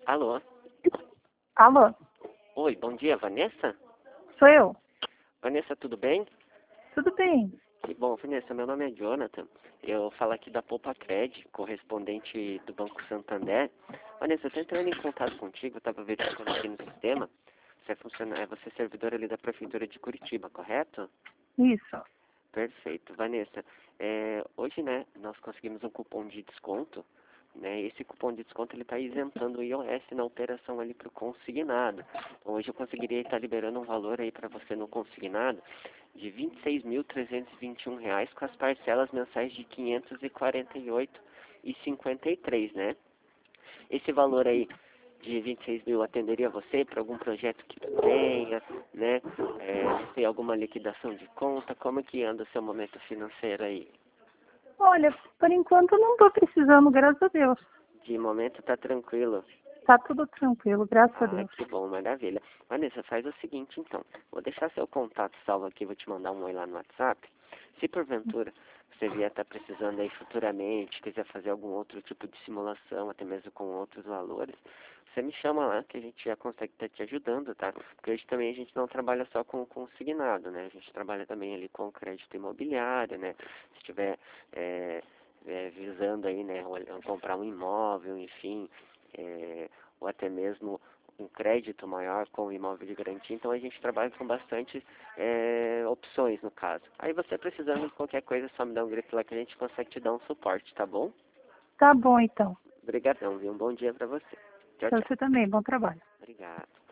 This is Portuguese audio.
Alô? Alô, Oi, bom dia, Vanessa? sou eu. Vanessa, tudo bem? Tudo bem? Que bom, Vanessa, meu nome é Jonathan. Eu falo aqui da Poupa Cred, correspondente do Banco Santander. Vanessa, eu tô entrando em contato contigo, eu estava verificando aqui no sistema. Você é servidor ali da Prefeitura de Curitiba, correto? Isso. Perfeito. Vanessa, hoje, né, nós conseguimos um cupom de desconto, né? Esse cupom de desconto ele está isentando o IOS na operação ali para o consignado. Então, hoje eu conseguiria estar liberando um valor aí para você no consignado de R$ 26.321 com as parcelas mensais de R$ 548,53, né? Esse valor aí de 26 mil atenderia você para algum projeto que tu tenha, né? Você tem alguma liquidação de conta? Como que anda o seu momento financeiro aí? Olha, por enquanto eu não estou precisando, graças a Deus. De momento tá tranquilo. Tá tudo tranquilo, graças a Ah, Deus. que bom, maravilha. Vanessa, faz o seguinte então. Vou deixar seu contato salvo aqui, vou te mandar um oi lá no WhatsApp. Se porventura você vier estar precisando aí futuramente, quiser fazer algum outro tipo de simulação, até mesmo com outros valores, você me chama lá que a gente já consegue estar te ajudando, tá? Porque hoje também a gente não trabalha só com consignado, né? A gente trabalha também ali com crédito imobiliário, né? Se estiver visando aí, né, comprar um imóvel, enfim, ou até mesmo um crédito maior com imóvel de garantia. Então a gente trabalha com bastante opções no caso. Aí você precisando de qualquer coisa, só me dá um grito lá que a gente consegue te dar um suporte, tá bom? Tá bom, então. Obrigadão, viu? Um bom dia pra você. Tchau, Pra tchau. você também, bom trabalho. Obrigado.